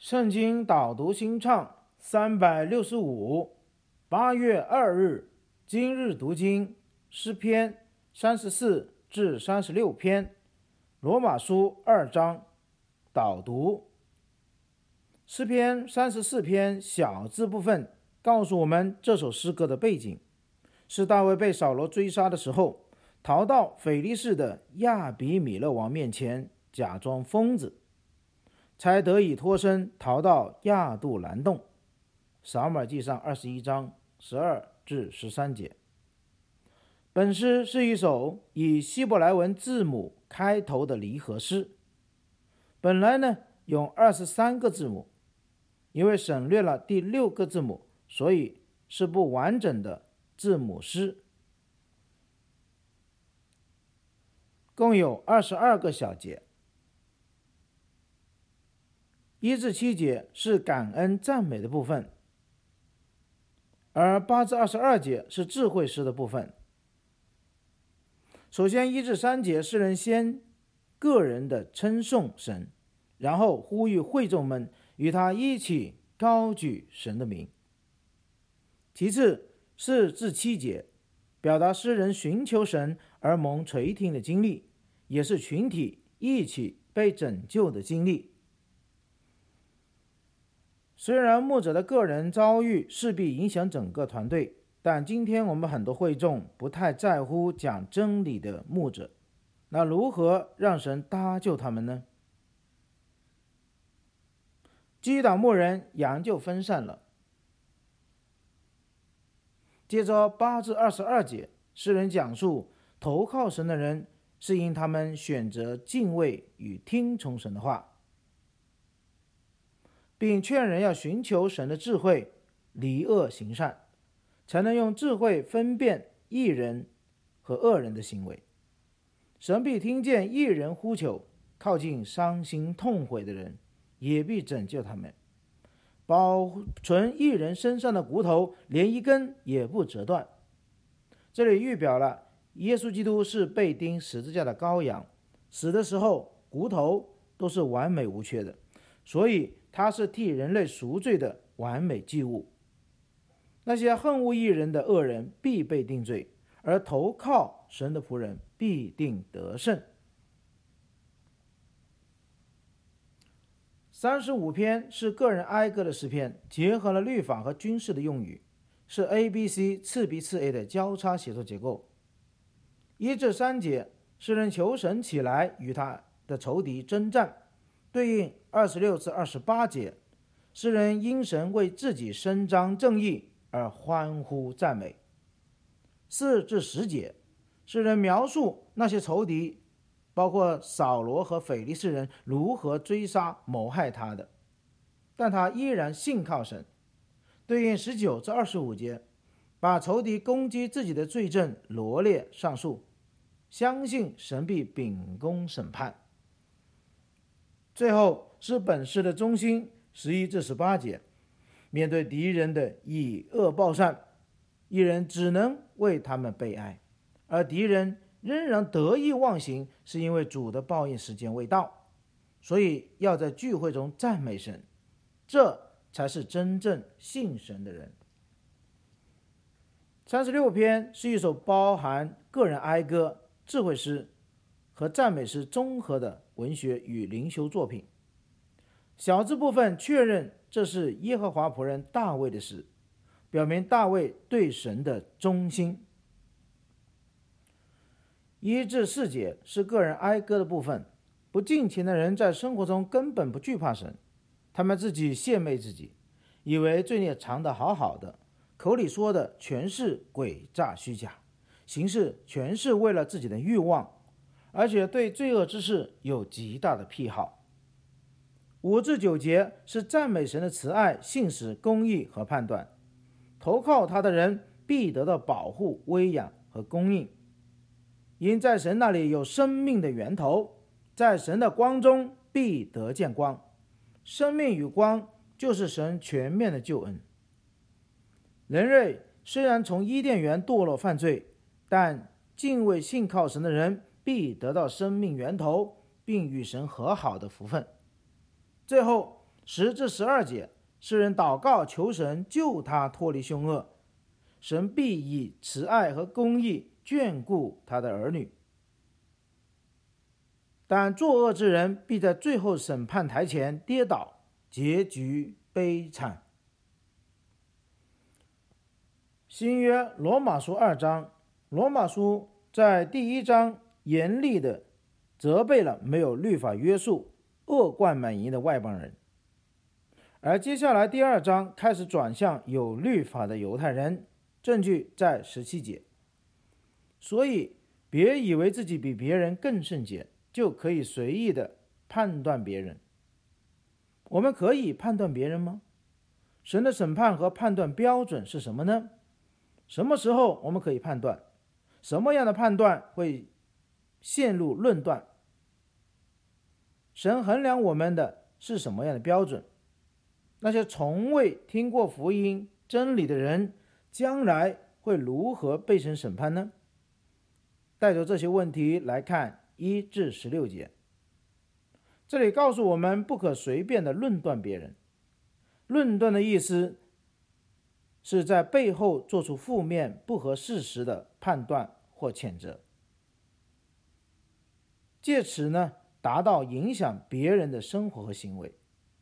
圣经导读新唱365， 8月2日，今日读经诗篇34至36篇，罗马书2章。导读诗篇34篇小字部分告诉我们这首诗歌的背景，是大卫被扫罗追杀的时候，逃到腓力士的亚比米勒王面前，假装疯子，才得以脱身逃到亚杜兰洞。撒母耳记上21章12至13节。本诗是一首以希伯来文字母开头的离合诗，本来呢有23个字母，因为省略了第6个字母，所以是不完整的字母诗，共有22个小节。1至7节是感恩赞美的部分，而8至22节是智慧诗的部分。首先1至3节，诗人先个人的称颂神，然后呼吁会众们与他一起高举神的名。其次4至7节，表达诗人寻求神而蒙垂听的经历，也是群体一起被拯救的经历。虽然牧者的个人遭遇势必影响整个团队，但今天我们很多会众不太在乎讲真理的牧者，那如何让神搭救他们呢？击倒牧人，羊就分散了。接着8至22节，诗人讲述投靠神的人是因他们选择敬畏与听从神的话，并劝人要寻求神的智慧，离恶行善，才能用智慧分辨义人和恶人的行为。神必听见义人呼求，靠近伤心痛悔的人，也必拯救他们，保存义人身上的骨头，连一根也不折断。这里预表了耶稣基督是被钉十字架的羔羊，死的时候骨头都是完美无缺的，所以他是替人类赎罪的完美祭物。那些恨恶义人的恶人必被定罪，而投靠神的仆人必定得胜。35篇是个人哀歌的诗篇，结合了律法和军事的用语，是 ABC 次 B 次 A 的交叉写作结构。1至3节，诗人求神起来与他的仇敌征战，对应26至28节，诗人因神为自己伸张正义而欢呼赞美。4至10节，诗人描述那些仇敌，包括扫罗和腓力士人如何追杀谋害他的，但他依然信靠神。对应19至25节，把仇敌攻击自己的罪证罗列上述，相信神必秉公审判。最后是本诗的中心11至18节，面对敌人的以恶报善，义人只能为他们悲哀，而敌人仍然得意忘形，是因为主的报应时间未到，所以要在聚会中赞美神，这才是真正信神的人。36篇是一首包含个人哀歌、智慧诗和赞美诗综合的文学与灵修作品。小字部分确认这是耶和华仆人大卫的诗，表明大卫对神的忠心。1至4节是个人哀歌的部分，不敬虔的人在生活中根本不惧怕神，他们自己献媚自己，以为罪孽藏得好好的，口里说的全是诡诈虚假，行事全是为了自己的欲望，而且对罪恶之事有极大的癖好。5至9节是赞美神的慈爱、信实、公义和判断，投靠他的人必得到保护、威养和供应，因在神那里有生命的源头，在神的光中必得见光。生命与光就是神全面的救恩。人类虽然从伊甸园堕落犯罪，但敬畏信靠神的人必得到生命源头，并与神和好的福分。最后 10至12节，诗人祷告求神救他脱离凶恶，神必以慈爱和公义眷顾他的儿女。但作恶之人必在最后审判台前跌倒，结局悲惨。新约罗马书2章，罗马书在第1章严厉地责备了没有律法约束、恶贯满盈的外邦人，而接下来第2章开始转向有律法的犹太人，证据在17节。所以别以为自己比别人更圣洁，就可以随意的判断别人。我们可以判断别人吗？神的审判和判断标准是什么呢？什么时候我们可以判断？什么样的判断会陷入论断？神衡量我们的是什么样的标准？那些从未听过福音真理的人，将来会如何被神审判呢？带着这些问题来看1至16节，这里告诉我们不可随便的论断别人。论断的意思是在背后做出负面不合事实的判断或谴责，借此呢达到影响别人的生活和行为。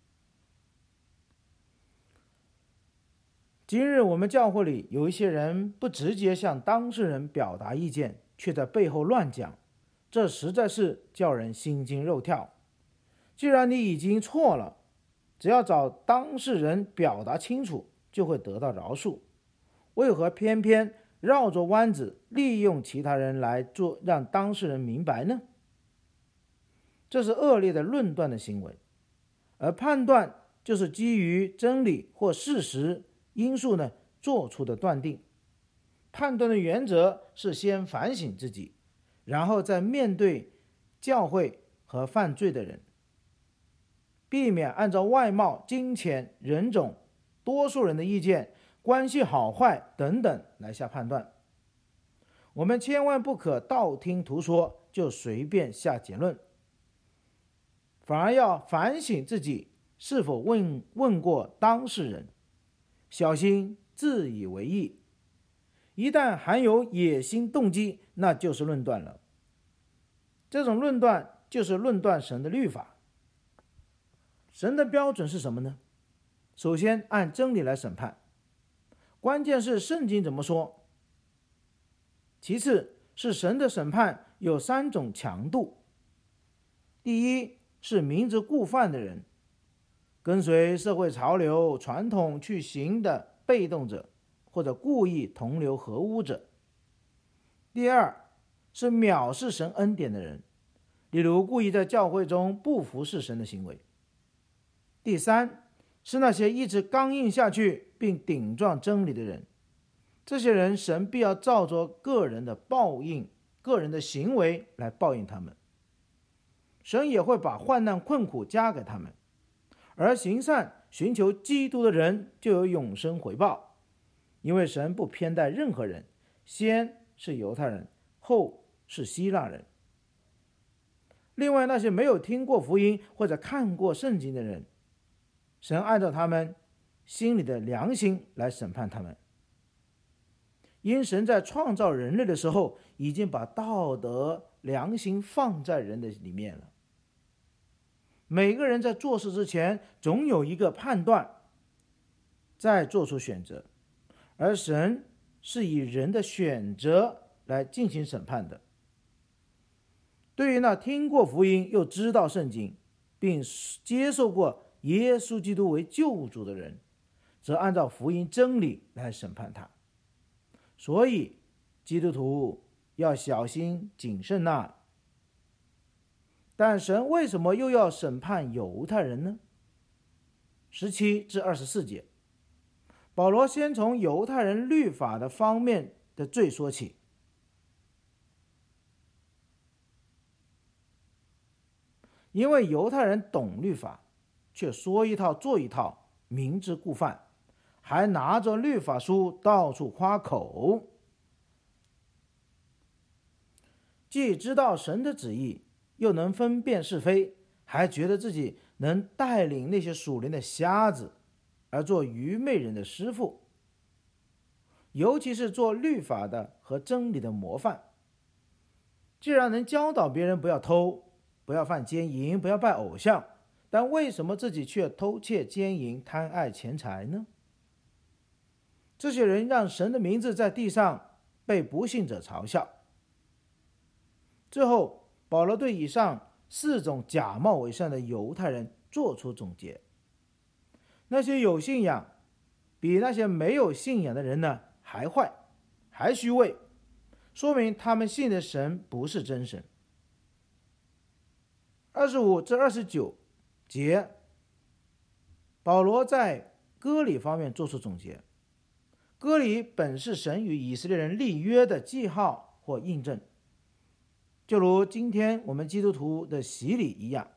今日我们教会里有一些人不直接向当事人表达意见，却在背后乱讲，这实在是叫人心惊肉跳。既然你已经错了，只要找当事人表达清楚，就会得到饶恕。为何偏偏绕着弯子利用其他人来做让当事人明白呢？这是恶劣的论断的行为，而判断就是基于真理或事实因素呢做出的断定。判断的原则是先反省自己，然后再面对教会和犯罪的人，避免按照外貌、金钱、人种、多数人的意见、关系好坏等等来下判断。我们千万不可道听途说就随便下结论，反而要反省自己是否问过当事人，小心自以为意。一旦含有野心动机，那就是论断了。这种论断就是论断神的律法。神的标准是什么呢？首先按真理来审判，关键是圣经怎么说。其次是神的审判有3种强度。第一是明知故犯的人，跟随社会潮流传统去行的被动者，或者故意同流合污者。第二是藐视神恩典的人，例如故意在教会中不服侍神的行为。第三是那些一直刚硬下去并顶撞真理的人，这些人神必要照着个人的行为来报应他们，神也会把患难困苦加给他们，而行善寻求基督的人就有永生回报，因为神不偏待任何人，先是犹太人，后是希腊人。另外那些没有听过福音或者看过圣经的人，神按照他们心里的良心来审判他们。因神在创造人类的时候已经把道德良心放在人的里面了，每个人在做事之前总有一个判断，再做出选择，而神是以人的选择来进行审判的。对于那听过福音又知道圣经并接受过耶稣基督为救主的人，则按照福音真理来审判他。所以基督徒要小心谨慎啊。但神为什么又要审判犹太人呢？17至24节，保罗先从犹太人律法的方面的罪说起。因为犹太人懂律法，却说一套做一套，明知故犯，还拿着律法书到处夸口。既知道神的旨意，又能分辨是非，还觉得自己能带领那些属灵的瞎子，而做愚昧人的师傅，尤其是做律法的和真理的模范。既然能教导别人不要偷，不要犯奸淫，不要拜偶像，但为什么自己却偷窃奸淫，贪爱钱财呢？这些人让神的名字在地上被不信者嘲笑。最后，保罗对以上4种假冒伪善的犹太人做出总结：那些有信仰比那些没有信仰的人呢还坏，还虚伪，说明他们信的神不是真神。25至29节，保罗在割礼方面做出总结。割礼本是神与以色列人立约的记号或印证，就如今天我们基督徒的洗礼一样，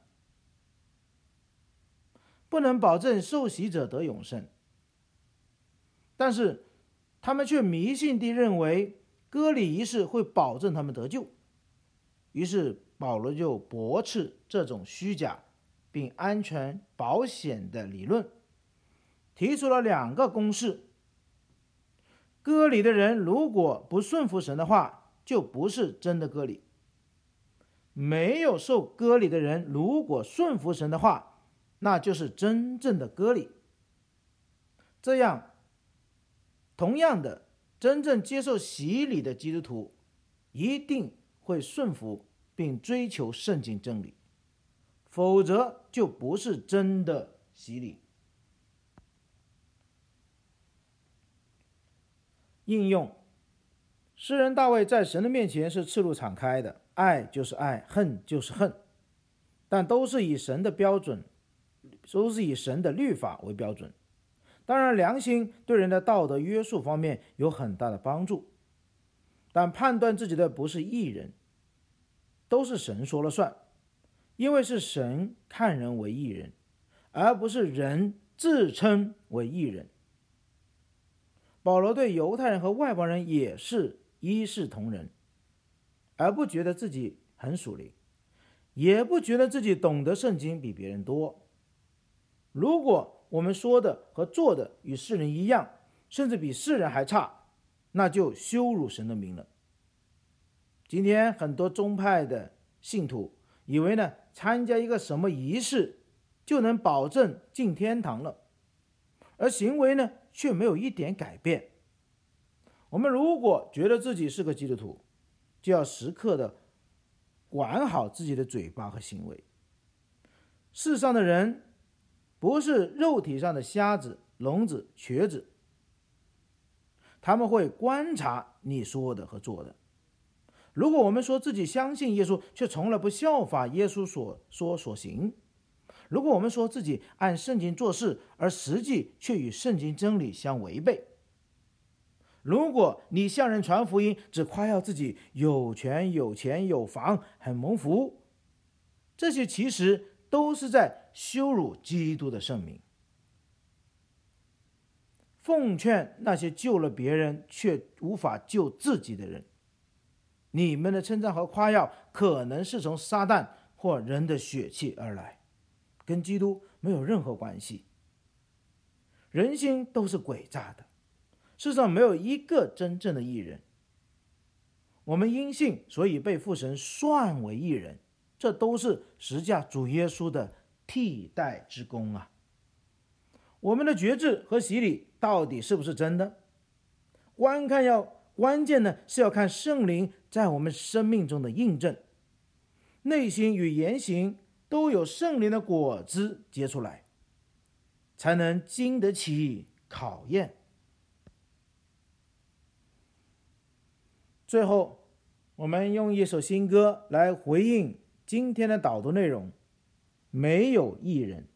不能保证受洗者得永生，但是他们却迷信地认为割礼仪式会保证他们得救。于是保罗就驳斥这种虚假并安全保险的理论，提出了2个公式：割礼的人如果不顺服神的话，就不是真的割礼；没有受割礼的人如果顺服神的话，那就是真正的割礼。这样，同样的，真正接受洗礼的基督徒一定会顺服并追求圣经真理，否则就不是真的洗礼。应用：诗人大卫在神的面前是赤露敞开的，爱就是爱，恨就是恨，但都是以神的标准，都是以神的律法为标准。当然，良心对人的道德约束方面有很大的帮助，但判断自己的不是义人，都是神说了算，因为是神看人为义人，而不是人自称为义人。保罗对犹太人和外邦人也是一视同仁，而不觉得自己很属灵，也不觉得自己懂得圣经比别人多。如果我们说的和做的与世人一样，甚至比世人还差，那就羞辱神的名了。今天很多宗派的信徒以为呢，参加一个什么仪式就能保证进天堂了，而行为呢却没有一点改变。我们如果觉得自己是个基督徒，就要时刻的管好自己的嘴巴和行为。世上的人不是肉体上的瞎子、聋子、瘸子，他们会观察你说的和做的。如果我们说自己相信耶稣，却从来不效法耶稣所说所行；如果我们说自己按圣经做事，而实际却与圣经真理相违背；如果你向人传福音，只夸耀自己有权有钱有房很蒙福，这些其实都是在羞辱基督的圣名。奉劝那些救了别人却无法救自己的人，你们的称赞和夸耀可能是从撒旦或人的血气而来，跟基督没有任何关系。人心都是诡诈的，世上没有一个真正的义人。我们因信，所以被父神算为义人，这都是十架主耶稣的替代之功啊。我们的决志和洗礼到底是不是真的？关键呢是要看圣灵在我们生命中的印证，内心与言行都有圣灵的果子结出来，才能经得起考验。最后，我们用一首新歌来回应今天的导读内容：没有义人。